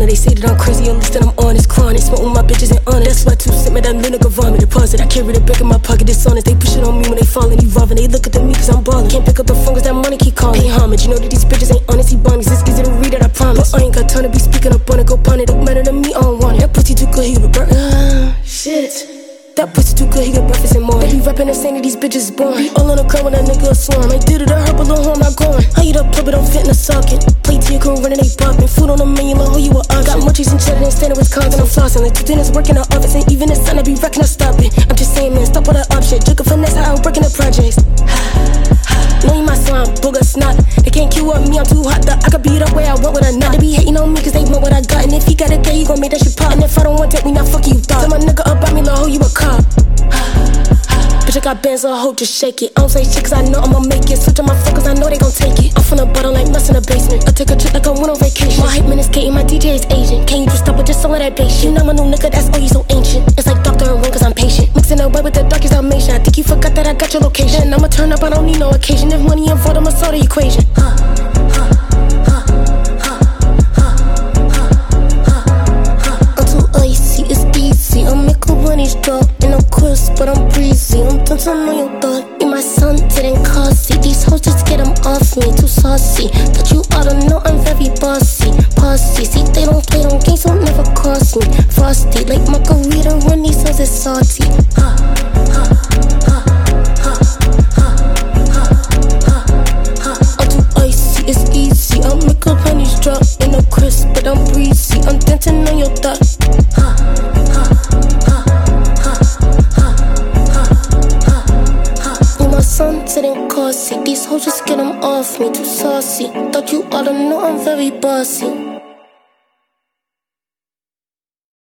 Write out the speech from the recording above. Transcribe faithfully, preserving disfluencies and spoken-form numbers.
wanna. They say that I'm crazy, at least that I'm honest. Chronic, smoke with my bitches and honest. That's why two sit me that nigga vomit deposit. I carry the back in my pocket, it's honest. They push it on me when they fallin', evolving. They look at me cause I'm ballin'. Can't pick up the phone cause that money keep calling. Pay homage, you know that these bitches ain't honest, he bunnies. It's easy to read it, I promise. But I ain't got time to be speaking up on it, go pun it. Don't matter to me, I don't want it. That pussy too good, he would burn. Uh, shit. That pussy too good, he get breakfast and more. They be rapping and saying that these bitches born. Be all on the crowd when that nigga a swarm. I did it, I heard below home, not going. I eat up plug, but don't fit in a socket. Play to your crew, running, they poppin'. Food on the menu, like who you a ox. Got munchies and cheddar, and standing with cons, and I'm flossing. Like two dinners, working the office, and even the sun, I be wrecking, I stop it. I'm just saying, man, stop all that up shit. Joke a finesse, how I'm working the projects. Know you my slime, booger snot. They can't queue up me, I'm too hot. That I could beat up where I want when I not. They be hating on me cause they want what I got. And if he got a gay, he gon' make that shit pop. And if I don't want that, me not fuck you thought. Tell my nigga up by me, like who you a cop. Bitch, I got bands, so I hope just shake it. I don't say shit cause I know I'ma make it. Switch on my fuckers, I know they gon' take it. I'm from the bottom like nuts in the basement. I take a trip like I went on vacation. My hype man is Katie, my D J is Asian. Can you just stop with just some of that bass shit? You know I'm a new nigga, that's all you so ancient. It's like doctor and one cause I'm patient. Mixing the white with the darkest Dalmatian. I think you forgot that I got your location. I'ma turn up, I don't need no occasion. If money involved, I'ma solve the equation. Huh, huh, huh, huh, huh, huh, huh. I'm too icy, it's easy. I make a bunnies drop in a crisp, but I'm breezy. I'm dancing on your thought. You my son didn't cause it. These hoes just get them off me, too saucy. That you ought to know I'm very bossy. Posse, see they don't play them games, so never cross me. Frosty, like margarita when these hoes is salty. Huh, huh, huh, huh, huh, huh, huh, huh. I'm too icy, it's easy. I make a pennies drop in a crisp, but I'm breezy. I'm dancing on your thought. Huh, huh, huh, huh, huh, huh, huh. You my son didn't cause it. These hoes just get them off me, too saucy. Thought you ought to know I'm very bossy.